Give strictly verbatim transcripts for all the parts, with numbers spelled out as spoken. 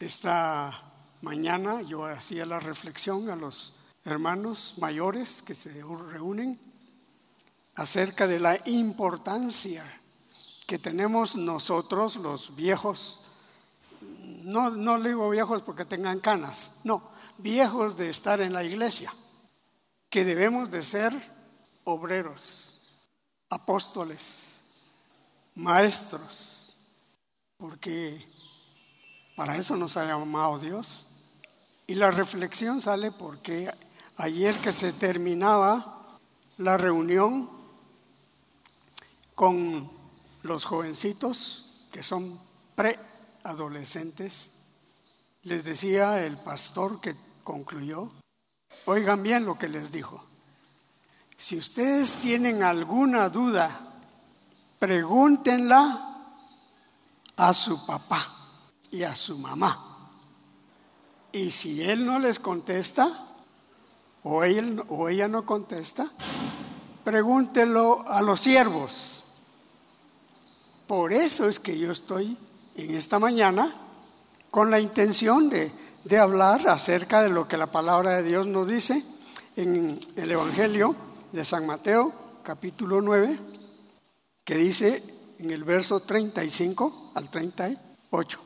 Esta mañana yo hacía la reflexión a los hermanos mayores que se reúnen acerca de la importancia que tenemos nosotros los viejos. No, no le digo viejos porque tengan canas, no, viejos de estar en la iglesia, que debemos de ser obreros, apóstoles, maestros, porque para eso nos ha llamado Dios. Y la reflexión sale porque ayer que se terminaba la reunión con los jovencitos que son preadolescentes, les decía el pastor que concluyó, oigan bien lo que les dijo: si ustedes tienen alguna duda, pregúntenla a su papá y a su mamá. Y si él no les contesta, o él o ella no contesta, pregúntelo a los siervos. Por eso es que yo estoy en esta mañana con la intención de, de hablar acerca de lo que la palabra de Dios nos dice en el Evangelio de San Mateo, capítulo nueve, que dice en el verso treinta y cinco al treinta y ocho.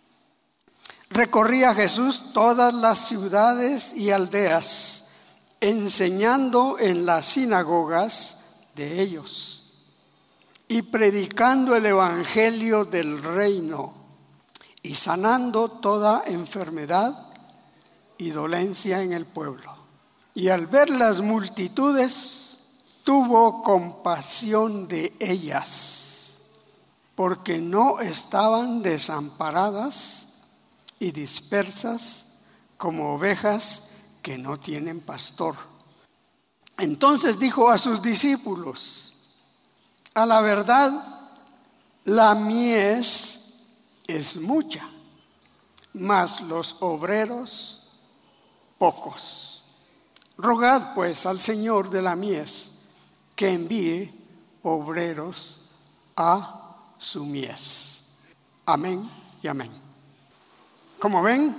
Recorría Jesús todas las ciudades y aldeas, enseñando en las sinagogas de ellos y predicando el evangelio del reino y sanando toda enfermedad y dolencia en el pueblo. Y al ver las multitudes, tuvo compasión de ellas, porque no estaban desamparadas y dispersas como ovejas que no tienen pastor. Entonces dijo a sus discípulos: a la verdad, la mies es mucha, mas los obreros pocos. Rogad pues al Señor de la mies que envíe obreros a su mies. Amén y amén. Como ven,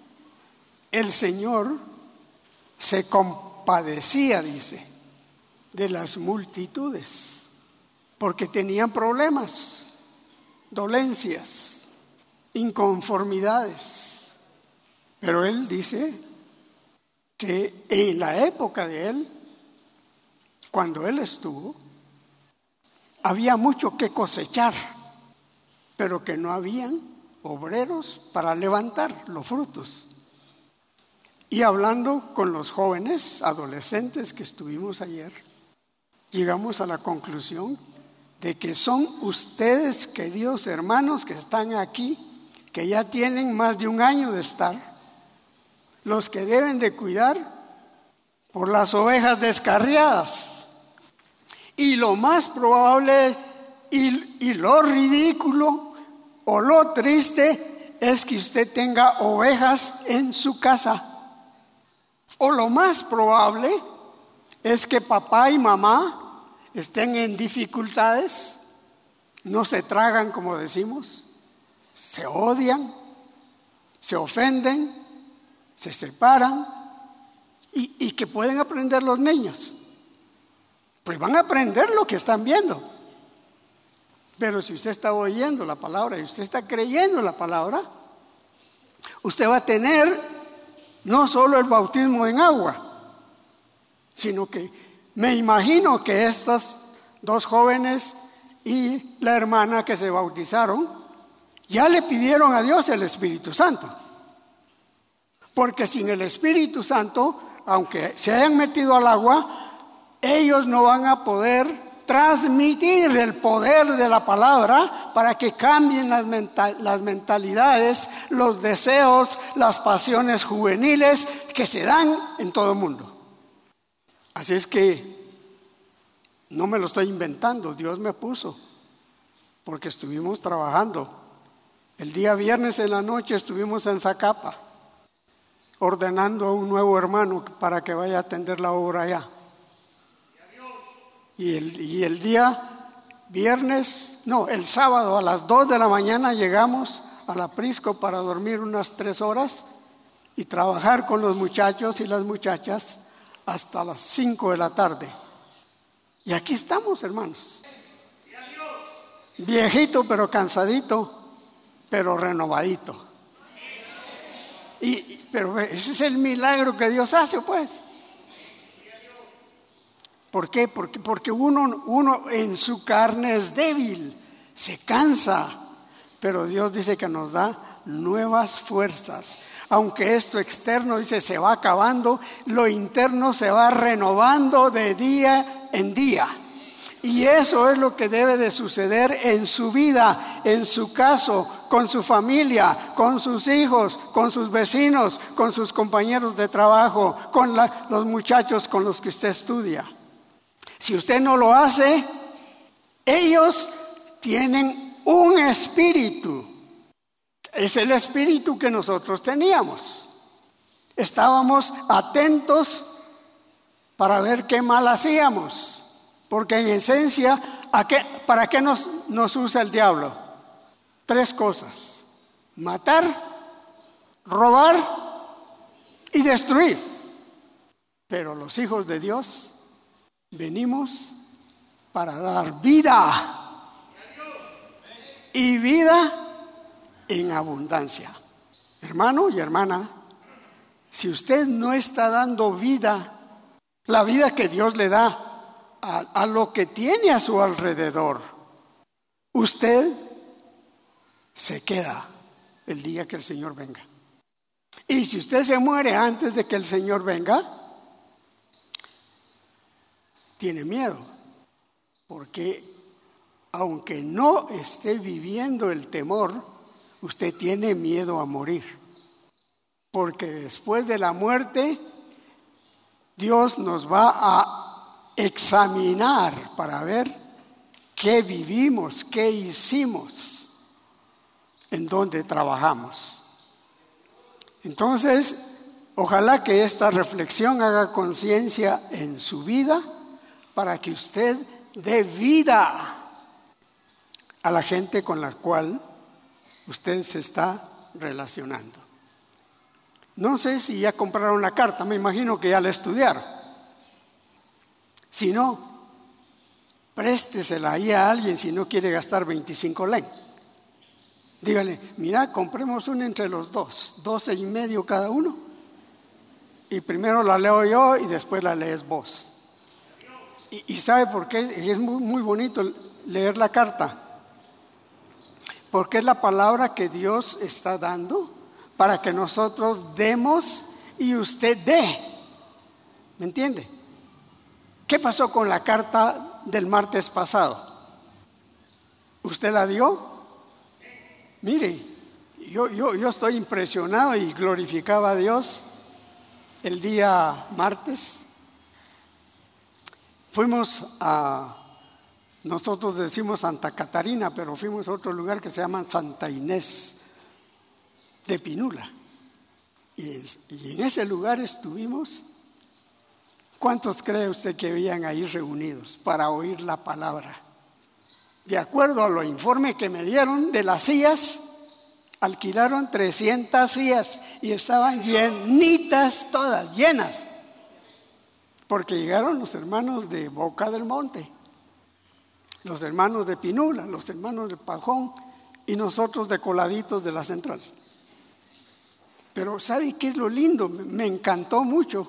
el Señor se compadecía, dice, de las multitudes, porque tenían problemas, dolencias, inconformidades. Pero Él dice que en la época de Él, cuando Él estuvo, había mucho que cosechar, pero que no habían obreros para levantar los frutos. Y hablando con los jóvenes, adolescentes que estuvimos ayer, llegamos a la conclusión de que son ustedes, queridos hermanos que están aquí, que ya tienen más de un año de estar, los que deben de cuidar por las ovejas descarriadas. Y lo más probable y, y lo ridículo o lo triste es que usted tenga ovejas en su casa. O lo más probable es que papá y mamá estén en dificultades, no se tragan, como decimos, se odian, se ofenden, se separan, y, y que pueden aprender los niños. Pues van a aprender lo que están viendo. Pero si usted está oyendo la palabra y usted está creyendo la palabra, usted va a tener no solo el bautismo en agua, sino que me imagino que estos dos jóvenes y la hermana que se bautizaron ya le pidieron a Dios el Espíritu Santo. Porque sin el Espíritu Santo, aunque se hayan metido al agua, ellos no van a poder transmitir el poder de la palabra para que cambien las, mental, las mentalidades, los deseos, las pasiones juveniles que se dan en todo el mundo. Así es que no me lo estoy inventando, Dios me puso, porque estuvimos trabajando. El día viernes en la noche estuvimos en Zacapa, ordenando a un nuevo hermano para que vaya a atender la obra allá. Y el, y el día viernes, no, el sábado a las dos de la mañana llegamos al aprisco para dormir unas tres horas y trabajar con los muchachos y las muchachas hasta las cinco de la tarde. Y aquí estamos, hermanos. Viejito pero cansadito, pero renovadito. Y, pero ese es el milagro que Dios hace, pues. ¿Por qué? Porque, porque uno, uno en su carne es débil, se cansa, pero Dios dice que nos da nuevas fuerzas. Aunque esto externo, dice, se va acabando, lo interno se va renovando de día en día. Y eso es lo que debe de suceder en su vida, en su caso, con su familia, con sus hijos, con sus vecinos, con sus compañeros de trabajo, con la, los muchachos con los que usted estudia. Si usted no lo hace, ellos tienen un espíritu. Es el espíritu que nosotros teníamos. Estábamos atentos para ver qué mal hacíamos. Porque en esencia, ¿a qué, ¿para qué nos, nos usa el diablo? Tres cosas: matar, robar y destruir. Pero los hijos de Dios venimos para dar vida, y vida en abundancia. Hermano y hermana, si usted no está dando vida, la vida que Dios le da a, a lo que tiene a su alrededor, usted se queda el día que el Señor venga. Y si usted se muere antes de que el Señor venga, tiene miedo, porque aunque no esté viviendo el temor, usted tiene miedo a morir, porque después de la muerte Dios nos va a examinar para ver qué vivimos, qué hicimos, en dónde trabajamos. Entonces, ojalá que esta reflexión haga conciencia en su vida, para que usted dé vida a la gente con la cual usted se está relacionando. No sé si ya compraron la carta, me imagino que ya la estudiaron. Si no, préstesela ahí a alguien si no quiere gastar veinticinco len. Dígale, mira, compremos una entre los dos, doce y medio cada uno. Y primero la leo yo y después la lees vos. Y, y ¿sabe por qué? Es muy, muy bonito leer la carta. Porque es la palabra que Dios está dando para que nosotros demos y usted dé. ¿Me entiende? ¿Qué pasó con la carta del martes pasado? ¿Usted la dio? Mire, yo, yo, yo estoy impresionado y glorificaba a Dios el día martes. Fuimos a, nosotros decimos Santa Catarina, pero fuimos a otro lugar que se llama Santa Inés de Pinula. Y, y en ese lugar estuvimos. ¿Cuántos cree usted que habían ahí reunidos para oír la palabra? De acuerdo a los informes que me dieron de las sillas, alquilaron trescientas sillas y estaban llenitas todas, llenas. Porque llegaron los hermanos de Boca del Monte, los hermanos de Pinula, los hermanos de Pajón y nosotros de coladitos de la central. Pero ¿sabe qué es lo lindo? Me encantó mucho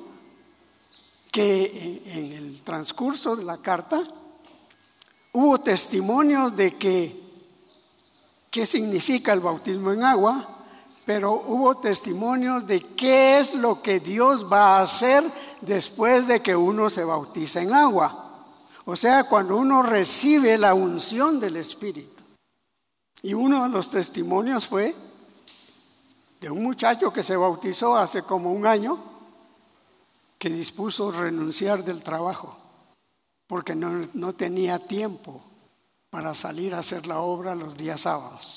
que en el transcurso de la carta hubo testimonios de que qué significa el bautismo en agua, pero hubo testimonios de qué es lo que Dios va a hacer después de que uno se bautiza en agua. O sea, cuando uno recibe la unción del Espíritu. Y uno de los testimonios fue de un muchacho que se bautizó hace como un año, que dispuso renunciar del trabajo, porque no, no tenía tiempo para salir a hacer la obra los días sábados.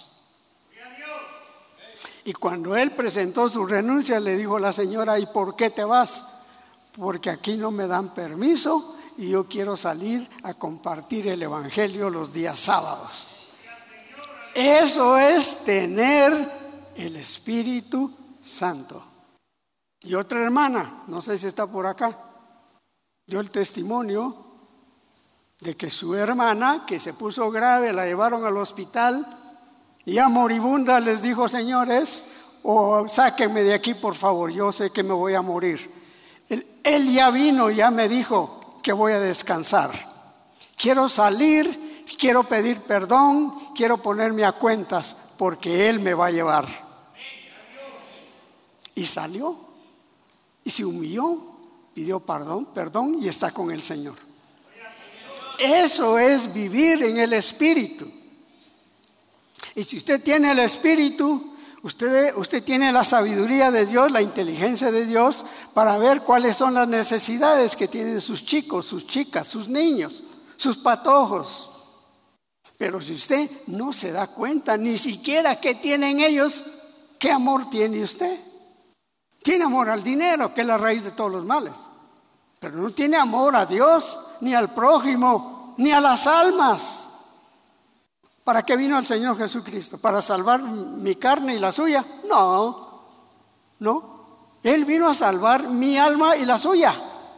Y cuando él presentó su renuncia, le dijo a la señora, ¿y por qué te vas? Porque aquí no me dan permiso y yo quiero salir a compartir el evangelio los días sábados. Eso es tener el Espíritu Santo. Y otra hermana, no sé si está por acá, dio el testimonio de que su hermana, que se puso grave, la llevaron al hospital y ya moribunda les dijo: señores, o sáquenme de aquí por favor, yo sé que me voy a morir. Él, él ya vino, ya me dijo que voy a descansar. Quiero salir, quiero pedir perdón, quiero ponerme a cuentas porque Él me va a llevar. Y salió y se humilló, pidió perdón, perdón y está con el Señor. Eso es vivir en el Espíritu. Y si usted tiene el Espíritu, usted, usted tiene la sabiduría de Dios, la inteligencia de Dios para ver cuáles son las necesidades que tienen sus chicos, sus chicas, sus niños, sus patojos. Pero si usted no se da cuenta ni siquiera qué tienen ellos, ¿qué amor tiene usted? Tiene amor al dinero, que es la raíz de todos los males. Pero no tiene amor a Dios, ni al prójimo, ni a las almas. ¿Para qué vino el Señor Jesucristo? ¿Para salvar mi carne y la suya? No, no. Él vino a salvar mi alma y la suya.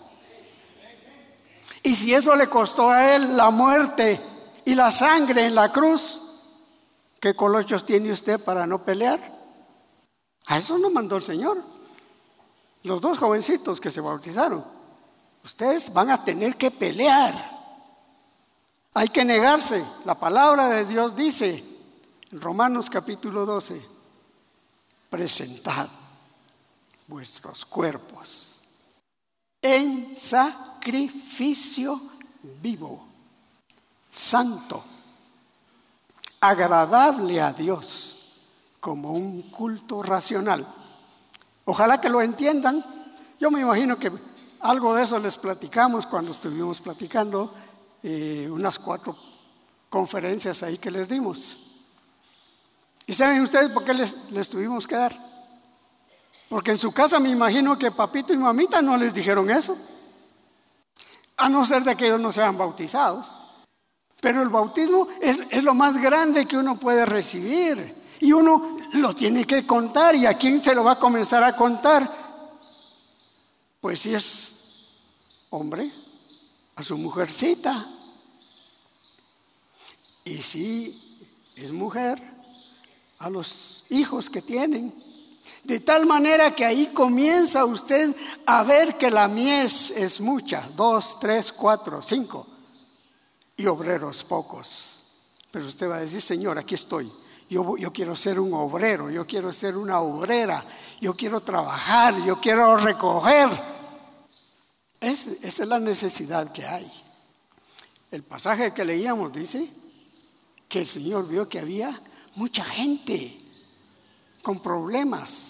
Y si eso le costó a Él la muerte y la sangre en la cruz, ¿qué colochos tiene usted para no pelear? A eso nos mandó el Señor. Los dos jovencitos que se bautizaron, ustedes van a tener que pelear. Hay que negarse. La palabra de Dios dice en Romanos capítulo doce: presentad vuestros cuerpos en sacrificio vivo, santo, agradable a Dios, como un culto racional. Ojalá que lo entiendan. Yo me imagino que algo de eso les platicamos cuando estuvimos platicando eh, unas cuatro conferencias ahí que les dimos. ¿Y saben ustedes por qué les, les tuvimos que dar? Porque en su casa me imagino que papito y mamita no les dijeron eso, a no ser de que ellos no sean bautizados. Pero el bautismo es, es lo más grande que uno puede recibir. Y uno lo tiene que contar. ¿Y a quién se lo va a comenzar a contar? Pues si es hombre, a su mujercita. Y si es mujer, a los hijos que tienen. De tal manera que ahí comienza usted a ver que la mies es mucha. Dos, tres, cuatro, cinco. Y obreros pocos. Pero usted va a decir: Señor, aquí estoy. Yo, yo quiero ser un obrero, yo quiero ser una obrera, yo quiero trabajar, yo quiero recoger. Es, esa es la necesidad que hay. El pasaje que leíamos dice que el Señor vio que había mucha gente con problemas.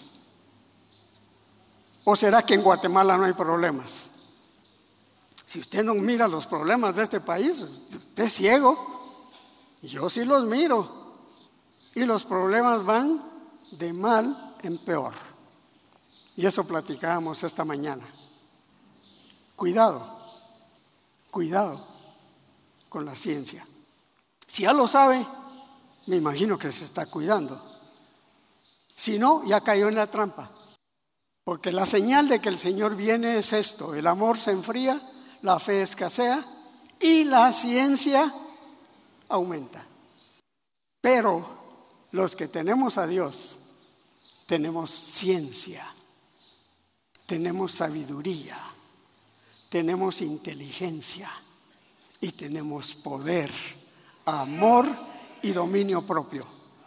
¿O será que en Guatemala no hay problemas? Si usted no mira los problemas de este país, usted es ciego. Yo sí los miro. Y los problemas van de mal en peor. Y eso platicábamos esta mañana. Cuidado, cuidado con la ciencia. Si ya lo sabe, me imagino que se está cuidando. Si no, ya cayó en la trampa. Porque la señal de que el Señor viene es esto: el amor se enfría, la fe escasea y la ciencia aumenta. Pero los que tenemos a Dios, tenemos ciencia, tenemos sabiduría, tenemos inteligencia y tenemos poder, amor y dominio propio.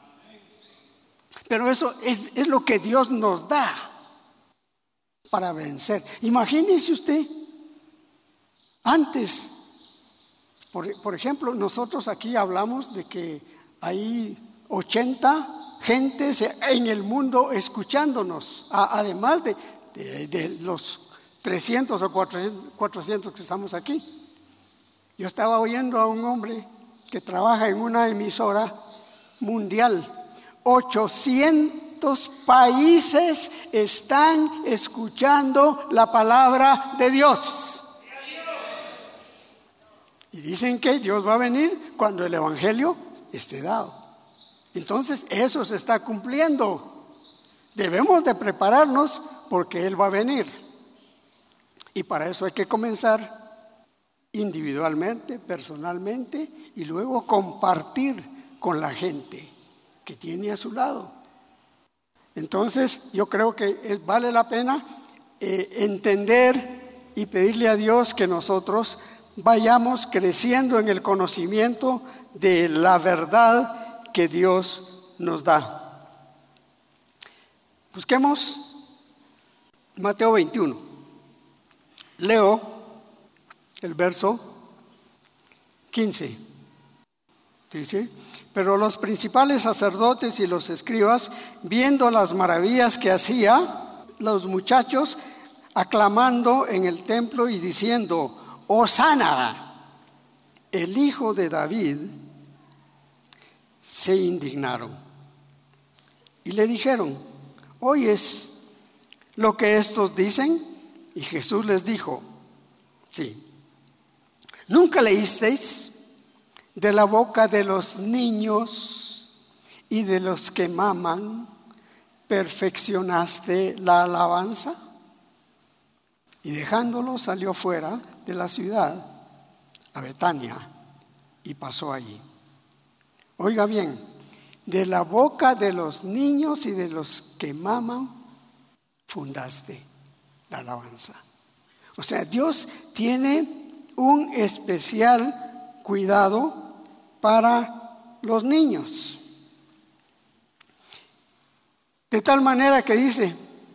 Pero eso es, es lo que Dios nos da para vencer. Imagínese usted, antes, por, por ejemplo, nosotros aquí hablamos de que hay ochenta gentes en el mundo escuchándonos, además de, de, de los trescientos o cuatrocientos que estamos aquí. Yo estaba oyendo a un hombre que trabaja en una emisora mundial. ochocientos países están escuchando la palabra de Dios. Y dicen que Dios va a venir cuando el evangelio esté dado. Entonces eso se está cumpliendo. Debemos de prepararnos porque Él va a venir. Y para eso hay que comenzar individualmente, personalmente, y luego compartir con la gente que tiene a su lado. Entonces yo creo que vale la pena eh, entender y pedirle a Dios que nosotros vayamos creciendo en el conocimiento de la verdad que Dios nos da. Busquemos Mateo veintiuno. Leo el verso quince. Dice: pero los principales sacerdotes y los escribas, viendo las maravillas que hacía, los muchachos aclamando en el templo y diciendo: Hosana, el hijo de David, se indignaron y le dijeron: ¿oyes lo que estos dicen? Y Jesús les dijo: sí. ¿Nunca leísteis de la boca de los niños y de los que maman perfeccionaste la alabanza? Y dejándolo salió fuera de la ciudad a Betania y pasó allí. Oiga bien, de la boca de los niños y de los que maman fundaste la alabanza. O sea, Dios tiene un especial cuidado para los niños. De tal manera que dice: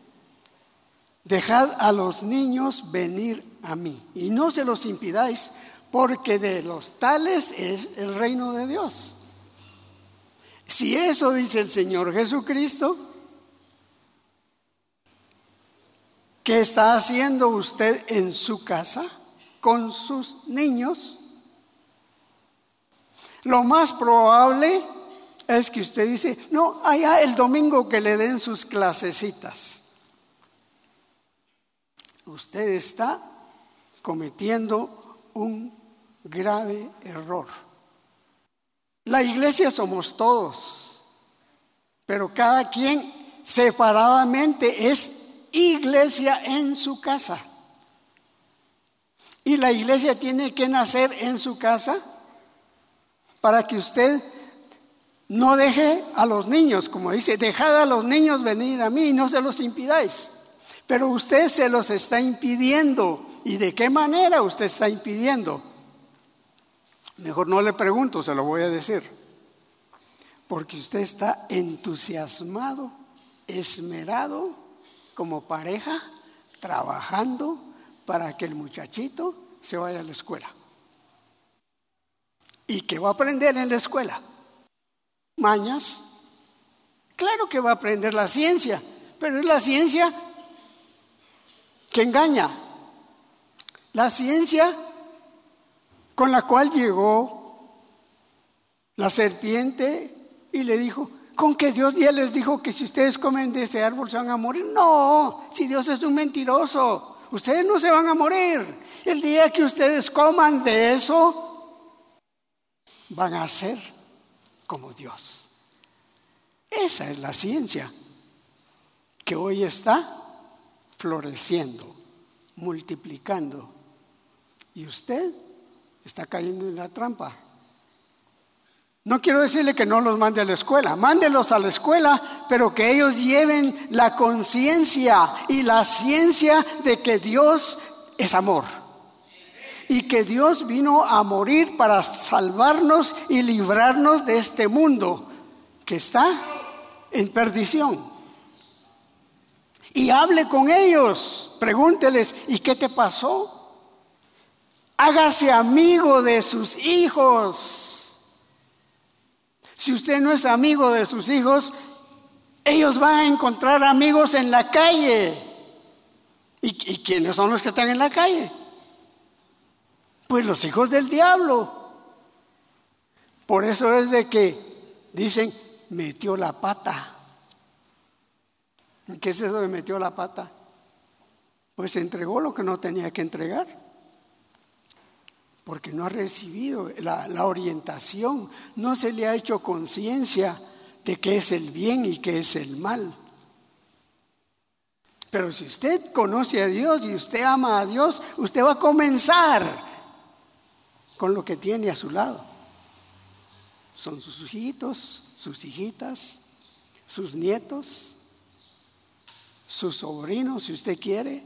dejad a los niños venir a mí y no se los impidáis, porque de los tales es el reino de Dios. Si eso dice el Señor Jesucristo, ¿qué está haciendo usted en su casa con sus niños? Lo más probable es que usted dice: no, allá el domingo que le den sus clasecitas. Usted está cometiendo un grave error. La iglesia somos todos, pero cada quien separadamente es iglesia en su casa. Y la iglesia tiene que nacer en su casa para que usted no deje a los niños, como dice: dejad a los niños venir a mí y no se los impidáis. Pero usted se los está impidiendo. ¿Y de qué manera usted está impidiendo? Mejor no le pregunto, se lo voy a decir. Porque usted está entusiasmado, esmerado como pareja, trabajando para que el muchachito se vaya a la escuela. ¿Y qué va a aprender en la escuela? Mañas. Claro que va a aprender la ciencia, pero es la ciencia que engaña. La ciencia con la cual llegó la serpiente y le dijo: ¿con que Dios ya les dijo que si ustedes comen de ese árbol se van a morir? No, si Dios es un mentiroso, ustedes no se van a morir. El día que ustedes coman de eso, van a ser como Dios. Esa es la ciencia que hoy está floreciendo, multiplicando, y usted está cayendo en la trampa. No quiero decirle que no los mande a la escuela, mándelos a la escuela, pero que ellos lleven la conciencia y la ciencia de que Dios es amor y que Dios vino a morir para salvarnos y librarnos de este mundo que está en perdición. Y hable con ellos, pregúnteles: ¿y qué te pasó? Hágase amigo de sus hijos. Si usted no es amigo de sus hijos, ellos van a encontrar amigos en la calle. ¿Y, y quiénes son los que están en la calle? Pues los hijos del diablo. Por eso es de que dicen: metió la pata. ¿Qué es eso de metió la pata? Pues entregó lo que no tenía que entregar, porque no ha recibido la, la orientación, no se le ha hecho conciencia de qué es el bien y qué es el mal. Pero si usted conoce a Dios y usted ama a Dios, usted va a comenzar con lo que tiene a su lado. Son sus hijitos, sus hijitas, sus nietos, sus sobrinos, si usted quiere.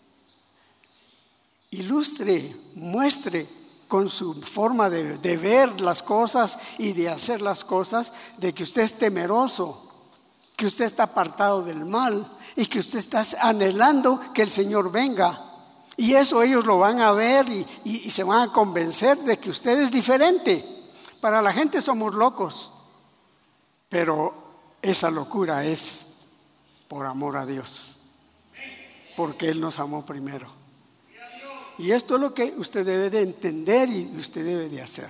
Ilustre, muestre con su forma de, de ver las cosas y de hacer las cosas, de que usted es temeroso, que usted está apartado del mal y que usted está anhelando que el Señor venga. Y eso ellos lo van a ver y, y, y se van a convencer de que usted es diferente. Para la gente somos locos, pero esa locura es por amor a Dios, porque Él nos amó primero. Y esto es lo que usted debe de entender y usted debe de hacer.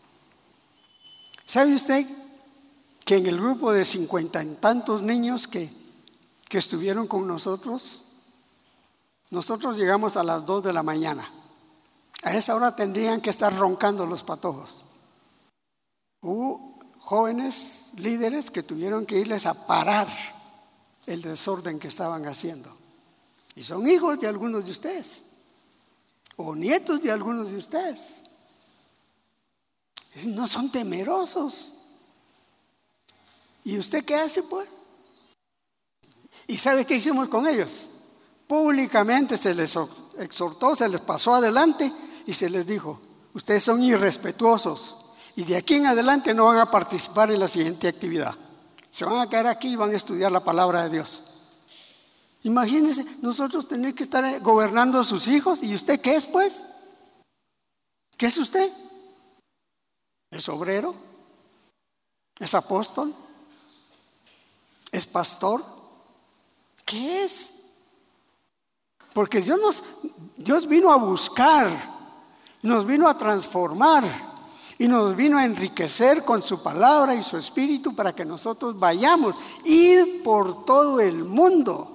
¿Sabe usted que en el grupo de cincuenta y tantos niños que, que estuvieron con nosotros, nosotros llegamos a las dos de la mañana? A esa hora tendrían que estar roncando los patojos. Hubo jóvenes líderes que tuvieron que irles a parar el desorden que estaban haciendo. Y son hijos de algunos de ustedes, o nietos de algunos de ustedes. No son temerosos. ¿Y usted qué hace, pues? ¿Y sabe qué hicimos con ellos? Públicamente se les exhortó, se les pasó adelante y se les dijo: ustedes son irrespetuosos y de aquí en adelante no van a participar en la siguiente actividad. Se van a quedar aquí y van a estudiar la palabra de Dios. Imagínense nosotros tener que estar gobernando a sus hijos. ¿Y usted qué es, pues? ¿Qué es usted? ¿Es obrero? ¿Es apóstol? ¿Es pastor? ¿Qué es? Porque Dios nos, Dios vino a buscar, nos vino a transformar y nos vino a enriquecer con su palabra y su espíritu para que nosotros vayamos, ir por todo el mundo,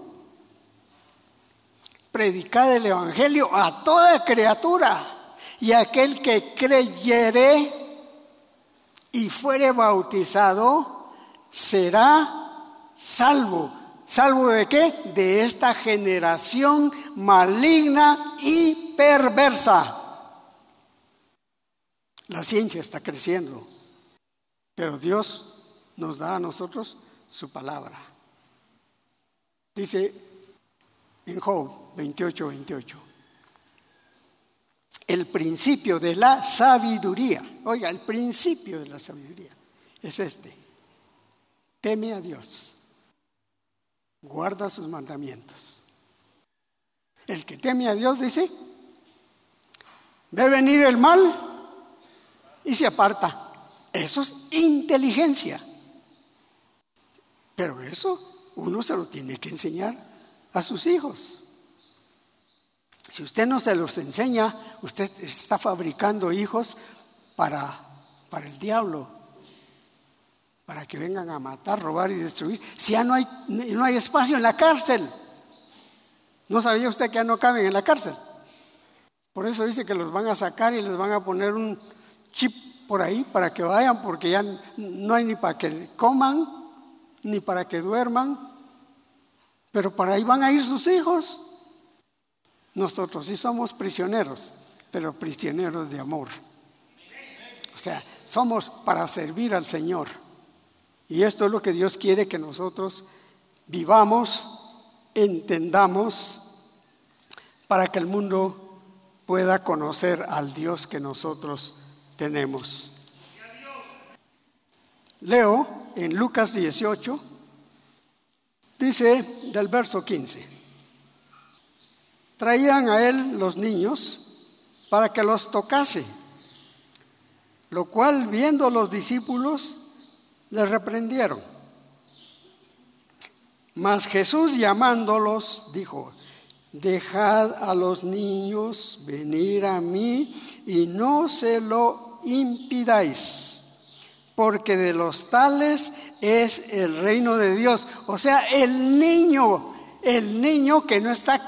predicar el evangelio a toda criatura, y aquel que creyere y fuere bautizado será salvo. ¿Salvo de qué? De esta generación maligna y perversa. La ciencia está creciendo, pero Dios nos da a nosotros su palabra. Dice en Job veintiocho, veintiocho, el principio de la sabiduría, oiga, el principio de la sabiduría es este: teme a Dios, guarda sus mandamientos. El que teme a Dios, dice, ve venir el mal y se aparta. Eso es inteligencia. Pero eso uno se lo tiene que enseñar a sus hijos. Si usted no se los enseña, usted está fabricando hijos para, para el diablo, para que vengan a matar, robar y destruir. Si ya no hay, no hay espacio en la cárcel. ¿No sabía usted que ya no caben en la cárcel? Por eso dice que los van a sacar y les van a poner un chip por ahí para que vayan, porque ya no hay ni para que coman, ni para que duerman, pero para ahí van a ir sus hijos. Nosotros sí somos prisioneros, pero prisioneros de amor. O sea, somos para servir al Señor. Y esto es lo que Dios quiere que nosotros vivamos, entendamos, para que el mundo pueda conocer al Dios que nosotros tenemos. Leo en Lucas dieciocho, dice del verso quince: traían a él los niños para que los tocase, lo cual viendo los discípulos les reprendieron. Mas Jesús, llamándolos, dijo: dejad a los niños venir a mí y no se lo impidáis, porque de los tales es el reino de Dios. O sea, el niño, el niño que no está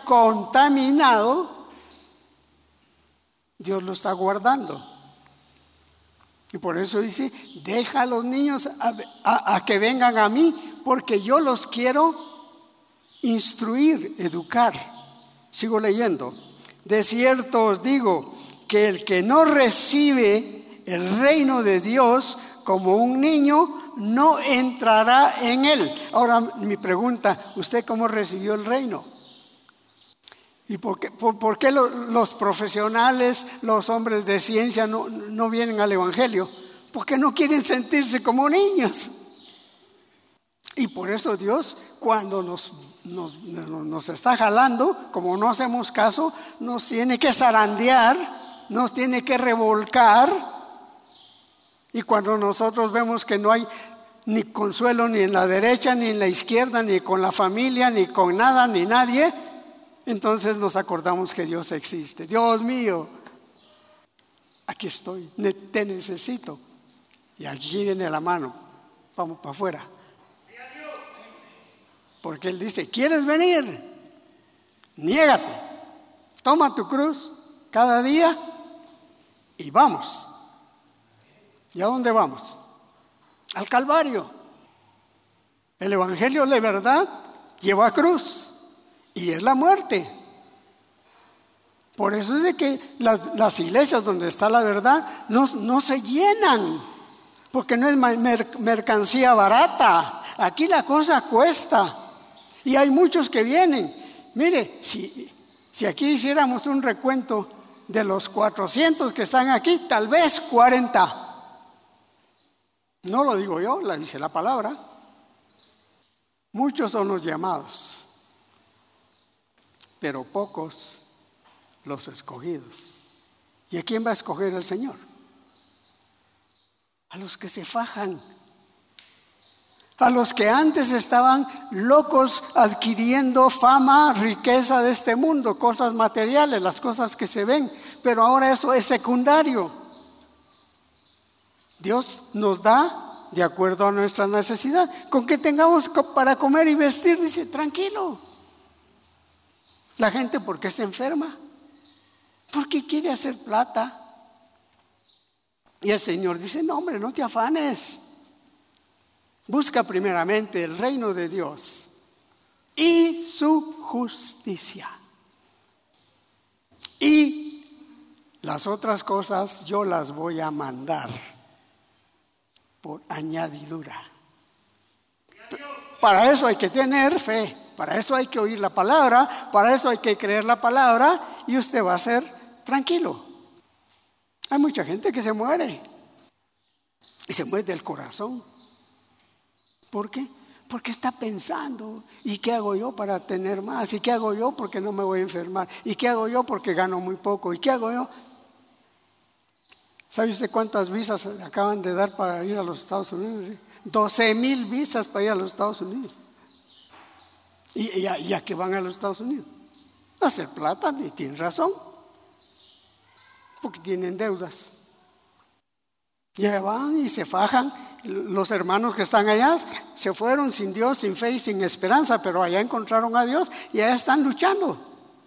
contaminado, Dios lo está guardando. Y por eso dice, deja a los niños a, a, a que vengan a mí, porque yo los quiero instruir, educar. Sigo leyendo. De cierto os digo que el que no recibe el reino de Dios como un niño, no entrará en él. Ahora mi pregunta, ¿usted cómo recibió el reino? ¿Y por qué, por, por qué lo, los profesionales, los hombres de ciencia no, no vienen al evangelio? Porque no quieren sentirse como niños. Y por eso Dios, cuando nos, nos, nos está jalando, como no hacemos caso, nos tiene que zarandear, nos tiene que revolcar. Y cuando nosotros vemos que no hay ni consuelo ni en la derecha, ni en la izquierda, ni con la familia, ni con nada, ni nadie, entonces nos acordamos que Dios existe. Dios mío, aquí estoy, te necesito. Y aquí viene la mano, vamos para afuera. Porque Él dice, ¿quieres venir? Niégate, toma tu cruz cada día y vamos. ¿Y a dónde vamos? Al Calvario. El evangelio de verdad lleva cruz y es la muerte. Por eso es de que las, las iglesias donde está la verdad no, no se llenan, porque no es mer, mercancía barata. Aquí la cosa cuesta y hay muchos que vienen. Mire, si, si aquí hiciéramos un recuento de los cuatrocientos que están aquí, tal vez cuarenta. No lo digo yo, la dice la palabra. Muchos son los llamados, pero pocos los escogidos. ¿Y a quién va a escoger el Señor? A los que se fajan, a los que antes estaban locos adquiriendo fama, riqueza de este mundo, cosas materiales, las cosas que se ven, pero ahora eso es secundario. Dios nos da de acuerdo a nuestra necesidad. Con que tengamos para comer y vestir, dice, tranquilo. La gente, ¿por qué se enferma? Porque quiere hacer plata. Y el Señor dice, no hombre, no te afanes. Busca primeramente el reino de Dios y su justicia. Y las otras cosas yo las voy a mandar por añadidura. Para eso hay que tener fe, para eso hay que oír la palabra, para eso hay que creer la palabra y usted va a ser tranquilo. Hay mucha gente que se muere y se muere del corazón. ¿Por qué? Porque está pensando, ¿y qué hago yo para tener más? ¿Y qué hago yo porque no me voy a enfermar? ¿Y qué hago yo porque gano muy poco? ¿Y qué hago yo? ¿Sabe usted cuántas visas acaban de dar para ir a los Estados Unidos? doce mil visas para ir a los Estados Unidos. ¿Y, y, a, y a qué van a los Estados Unidos? A hacer plata, y tienen razón. Porque tienen deudas. Y van y se fajan. Los hermanos que están allá se fueron sin Dios, sin fe y sin esperanza, pero allá encontraron a Dios y allá están luchando.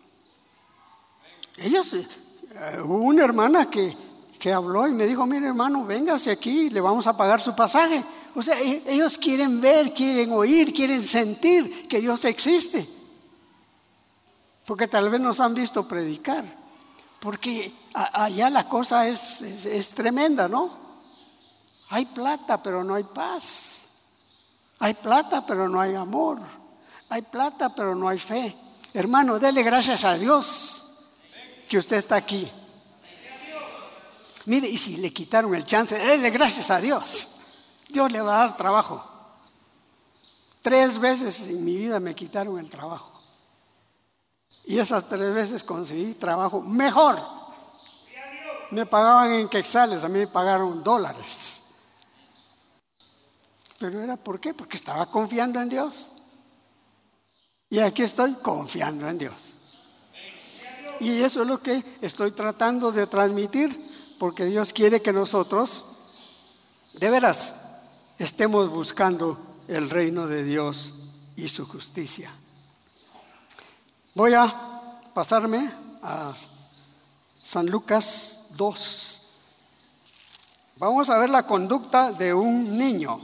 Ellos, eh, hubo una hermana que, que habló y me dijo, mire hermano, véngase aquí, le vamos a pagar su pasaje. O sea, ellos quieren ver, quieren oír, quieren sentir que Dios existe. Porque tal vez nos han visto predicar. Porque allá la cosa es, es, es tremenda, ¿no? Hay plata, pero no hay paz. Hay plata, pero no hay amor. Hay plata, pero no hay fe. Hermano, dele gracias a Dios que usted está aquí. Mire, y si le quitaron el chance, dele gracias a Dios. Dios le va a dar trabajo. Tres veces en mi vida me quitaron el trabajo. Y esas tres veces conseguí trabajo mejor. Me pagaban en quetzales, a mí me pagaron dólares. Pero era ¿por qué? Porque estaba confiando en Dios. Y aquí estoy confiando en Dios. Y eso es lo que estoy tratando de transmitir, porque Dios quiere que nosotros, de veras, estemos buscando el reino de Dios y su justicia. Voy a pasarme a San Lucas dos, Vamos a ver la conducta de un niño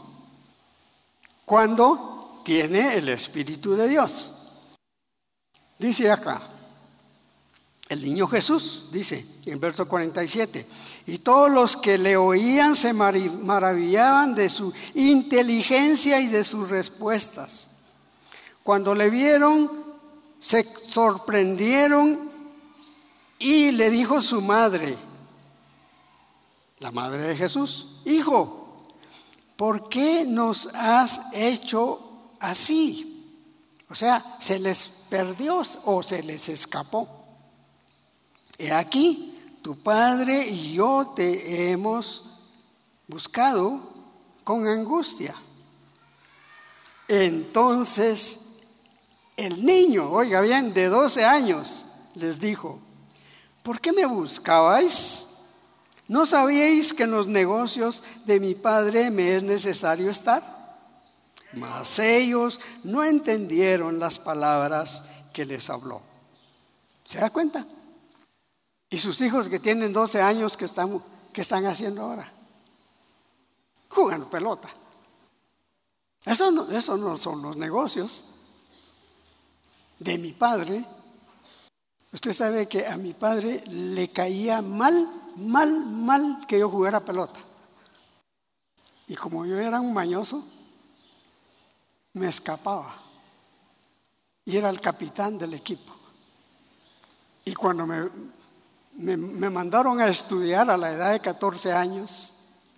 cuando tiene el Espíritu de Dios. Dice acá, el niño Jesús, dice en verso cuarenta y siete, y todos los que le oían se maravillaban de su inteligencia y de sus respuestas. Cuando le vieron, se sorprendieron y le dijo su madre, la madre de Jesús, hijo, ¿por qué nos has hecho así? O sea, se les perdió o se les escapó. He aquí, tu padre y yo te hemos buscado con angustia. Entonces, el niño, oiga bien, de doce años, les dijo, ¿por qué me buscabais? ¿No sabíais que en los negocios de mi padre me es necesario estar? Mas ellos no entendieron las palabras que les habló. ¿Se da cuenta? Y sus hijos que tienen doce años, ¿qué están, qué están haciendo ahora? Jugando pelota. Eso no, eso no son los negocios de mi padre. Usted sabe que a mi padre le caía mal, mal, mal que yo jugara pelota. Y como yo era un mañoso, me escapaba. Y era el capitán del equipo. Y cuando me, me, me mandaron a estudiar a la edad de catorce años,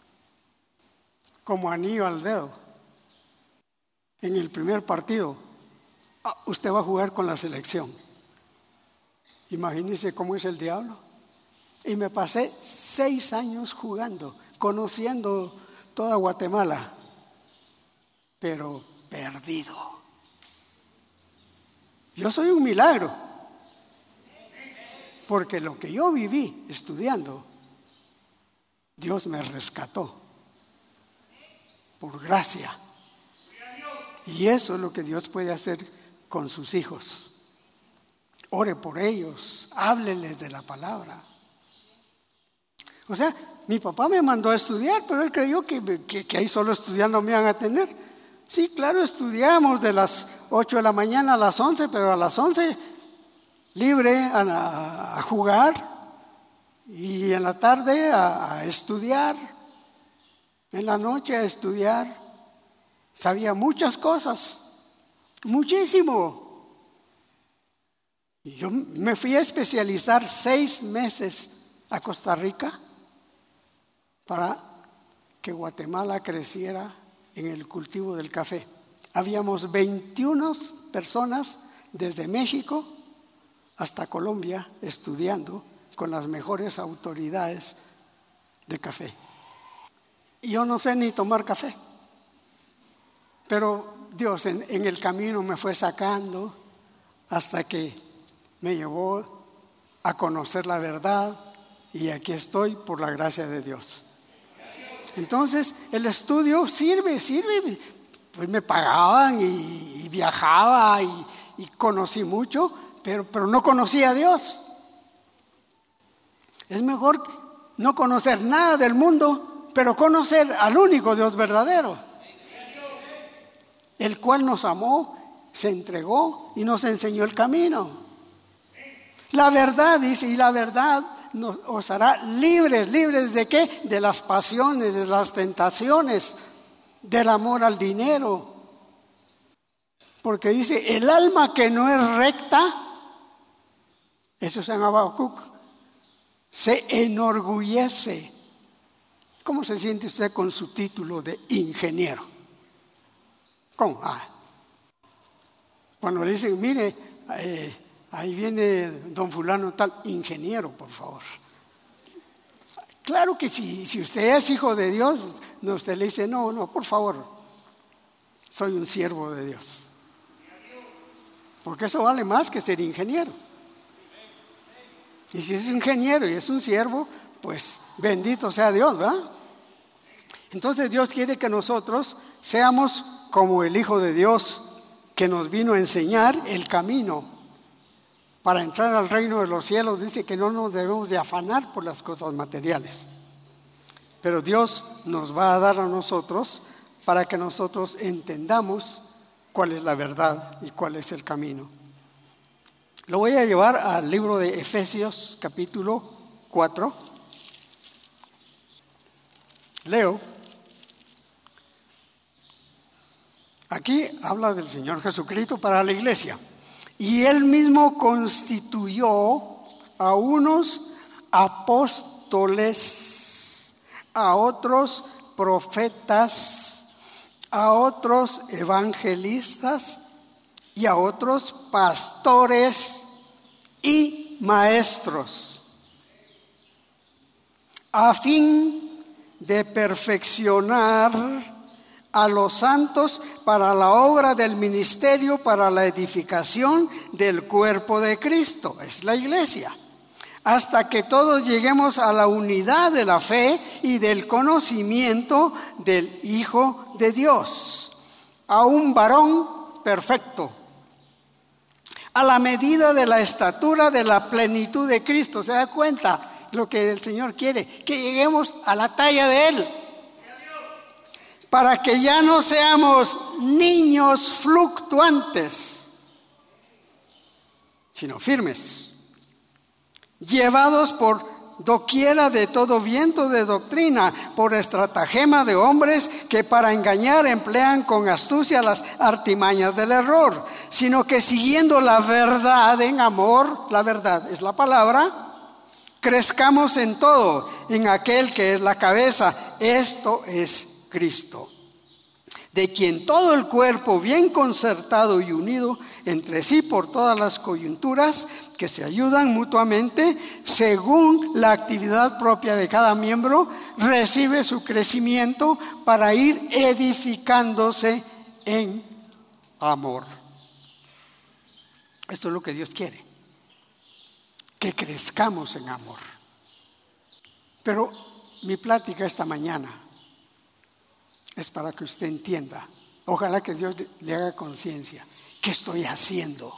como anillo al dedo, en el primer partido, usted va a jugar con la selección. Imagínense cómo es el diablo. Y me pasé seis años jugando, conociendo toda Guatemala, pero perdido. Yo soy un milagro, porque lo que yo viví estudiando, Dios me rescató por gracia. Y eso es lo que Dios puede hacer con sus hijos. Ore por ellos, hábleles de la palabra. O sea, mi papá me mandó a estudiar, pero él creyó que, que, que ahí solo estudiando me iban a tener. Sí, claro, estudiamos de las ocho de la mañana a las once, pero a las once libre a, a jugar y en la tarde a, a estudiar, en la noche a estudiar. Sabía muchas cosas, muchísimo. Y yo me fui a especializar seis meses a Costa Rica para que Guatemala creciera en el cultivo del café. Habíamos veintiuna personas desde México hasta Colombia estudiando con las mejores autoridades de café. Y yo no sé ni tomar café, pero Dios en, en el camino me fue sacando hasta que me llevó a conocer la verdad y aquí estoy por la gracia de Dios. Entonces el estudio sirve, sirve. Pues me pagaban y, y viajaba y, y conocí mucho, pero, pero no conocía a Dios. Es mejor no conocer nada del mundo, pero conocer al único Dios verdadero, el cual nos amó, se entregó y nos enseñó el camino. La verdad, dice, y la verdad nos, os hará libres. ¿Libres de qué? De las pasiones, de las tentaciones, del amor al dinero. Porque dice, el alma que no es recta, eso es en Habacuc, se enorgullece. ¿Cómo se siente usted con su título de ingeniero? ¿Cómo? Ah. Cuando le dicen, mire, eh, ahí viene don fulano tal, ingeniero, por favor. Claro que si, si usted es hijo de Dios, no, usted le dice, no, no, por favor, soy un siervo de Dios. Porque eso vale más que ser ingeniero. Y si es ingeniero y es un siervo, pues bendito sea Dios, ¿verdad? Entonces Dios quiere que nosotros seamos como el Hijo de Dios, que nos vino a enseñar el camino para entrar al reino de los cielos. Dice que no nos debemos de afanar por las cosas materiales. Pero pero Dios nos va a dar a nosotros para que nosotros entendamos cuál es la verdad y cuál es el camino. Lo voy a llevar al libro de Efesios capítulo cuatro. Leo. Aquí habla del Señor Jesucristo para la iglesia. Y Él mismo constituyó a unos apóstoles, a otros profetas, a otros evangelistas y a otros pastores y maestros, a fin de perfeccionar a los santos para la obra del ministerio, para la edificación del cuerpo de Cristo, es la iglesia, hasta que todos lleguemos a la unidad de la fe y del conocimiento del Hijo de Dios, a un varón perfecto, a la medida de la estatura de la plenitud de Cristo. ¿Se da cuenta lo que el Señor quiere? Que lleguemos a la talla de Él, para que ya no seamos niños fluctuantes, sino firmes, llevados por doquiera de todo viento de doctrina, por estratagema de hombres que para engañar emplean con astucia las artimañas del error, sino que siguiendo la verdad en amor, la verdad es la palabra, crezcamos en todo, en aquel que es la cabeza, esto es Cristo, de quien todo el cuerpo bien concertado y unido entre sí por todas las coyunturas que se ayudan mutuamente según la actividad propia de cada miembro, recibe su crecimiento para ir edificándose en amor. Esto es lo que Dios quiere, que crezcamos en amor. Pero mi plática esta mañana es para que usted entienda, ojalá que Dios le haga conciencia, ¿qué estoy haciendo?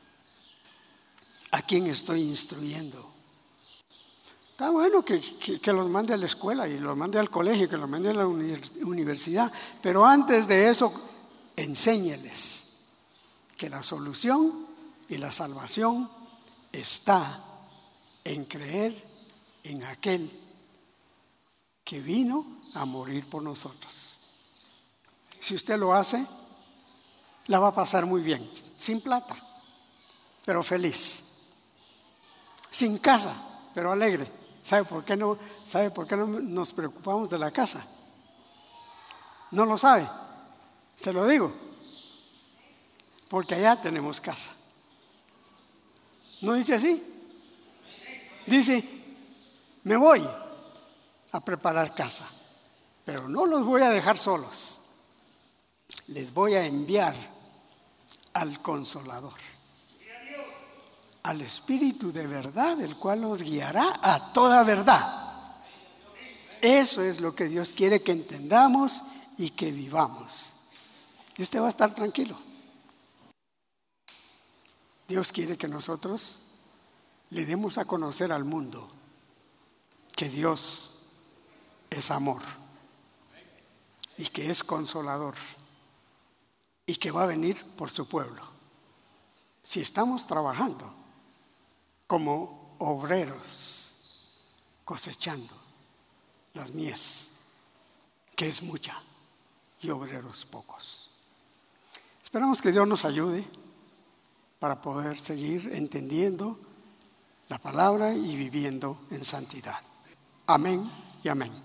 ¿A quién estoy instruyendo? Está bueno que, que, que los mande a la escuela y los mande al colegio, que los mande a la universidad, pero antes de eso, enséñeles que la solución y la salvación está en creer en aquel que vino a morir por nosotros. Si usted lo hace, la va a pasar muy bien, sin plata, pero feliz, sin casa, pero alegre. ¿Sabe por qué no, sabe por qué no nos preocupamos de la casa? ¿No lo sabe? Se lo digo, porque allá tenemos casa. ¿No dice así? Dice, me voy a preparar casa, pero no los voy a dejar solos. Les voy a enviar al Consolador, al Espíritu de verdad, el cual los guiará a toda verdad. Eso es lo que Dios quiere que entendamos y que vivamos. Y usted va a estar tranquilo. Dios quiere que nosotros le demos a conocer al mundo que Dios es amor y que es consolador y que va a venir por su pueblo. Si estamos trabajando como obreros cosechando las mies, que es mucha, y obreros pocos. Esperamos que Dios nos ayude para poder seguir entendiendo la palabra y viviendo en santidad. Amén y amén.